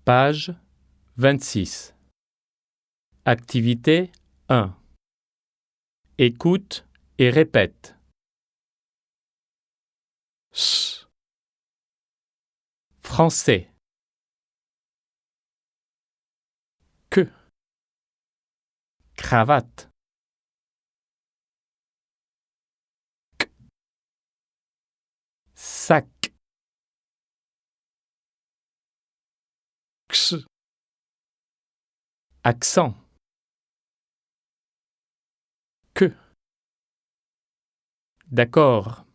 Page 26. Activité 1. Écoute et répète. S. Français. Que. Cravate. Q. Sac. X. Accent. Que. D'accord.